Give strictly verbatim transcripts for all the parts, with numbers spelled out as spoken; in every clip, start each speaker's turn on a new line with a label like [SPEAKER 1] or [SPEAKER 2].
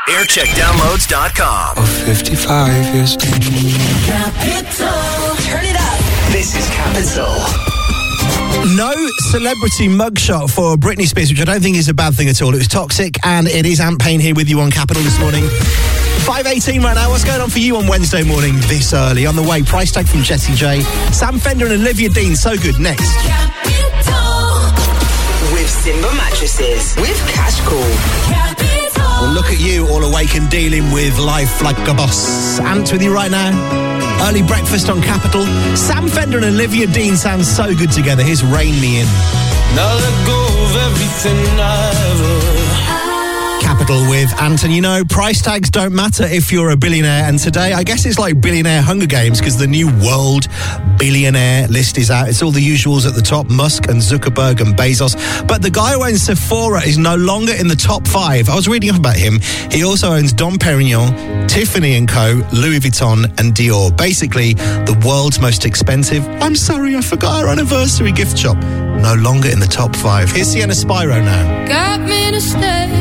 [SPEAKER 1] aircheck downloads dot com.
[SPEAKER 2] Oh, fifty-five years.
[SPEAKER 3] Capital. Turn it up.
[SPEAKER 1] This is Capital.
[SPEAKER 4] No celebrity mugshot for Britney Spears, which I don't think is a bad thing at all. It was toxic, and it is Ant Payne here with you on Capital this morning. five eighteen right now. What's going on for you on Wednesday morning this early? On the way, price tag from Jessie J, Sam Fender and Olivia Dean. So good. Next.
[SPEAKER 3] Capital. With Simba Mattresses. With Cash Call. Capital.
[SPEAKER 4] Well, look at you, all awake and dealing with life like a boss. Ant with you right now. Early breakfast on Capital. Sam Fender and Olivia Dean sound so good together. Here's Rain Me In.
[SPEAKER 5] Now let go of everything I ever.
[SPEAKER 4] Capital with Ant. And you know, price tags don't matter if you're a billionaire. And today, I guess it's like Billionaire Hunger Games because the new world billionaire list is out. It's all the usuals at the top, Musk and Zuckerberg and Bezos. But the guy who owns Sephora is no longer in the top five. I was reading up about him. He also owns Dom Perignon, Tiffany and Co, Louis Vuitton and Dior. Basically, the world's most expensive, I'm sorry, I forgot our anniversary gift shop. No longer in the top five. Here's Sienna Spyro now.
[SPEAKER 6] Got me to stay.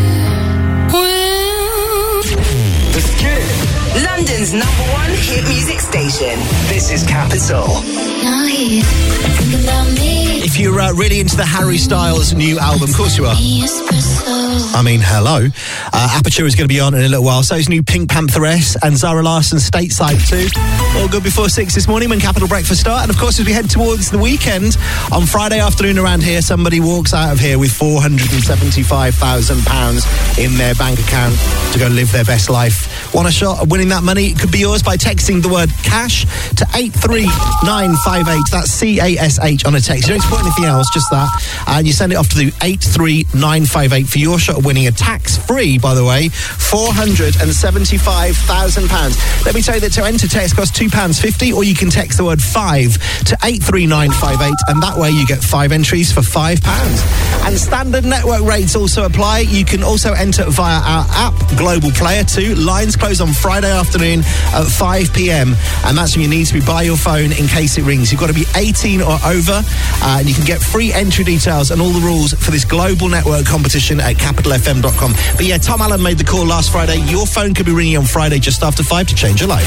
[SPEAKER 1] Let's get it.
[SPEAKER 3] London's number one hit music station.
[SPEAKER 1] This is Capital.
[SPEAKER 6] Now he's thinking about me.
[SPEAKER 4] If you're uh, really into the Harry Styles new album, of course you are. I mean, hello. Uh, Aperture is going to be on in a little while. So is new Pink Pantheress and Zara Larsson Stateside too. All good before six this morning when Capital Breakfast start. And of course, as we head towards the weekend, on Friday afternoon around here, somebody walks out of here with four hundred seventy-five thousand pounds in their bank account to go live their best life. Want a shot at winning that money? It could be yours by texting the word cash to eight three nine five eight. That's C A S H on a text. You don't put anything else, just that. And you send it off to the eight three nine five eight for your shot at winning a tax-free, by the way, four hundred seventy-five thousand pounds. Let me tell you that to enter, text costs two pounds fifty, or you can text the word five to eight three nine five eight, and that way you get five entries for five pounds. And standard network rates also apply. You can also enter via our app, Global Player two. Lines close on Friday afternoon at five p.m, and that's when you need to be by your phone in case it rings. You've got to be eighteen or over, uh, and you can get free entry details and all the rules for this global network competition at capital f m dot com. But yeah, Tom Allen made the call last Friday. Your phone could be ringing on Friday just after five to change your life.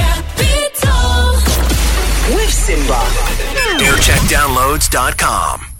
[SPEAKER 3] Capital. With Simba.
[SPEAKER 1] aircheck downloads dot com.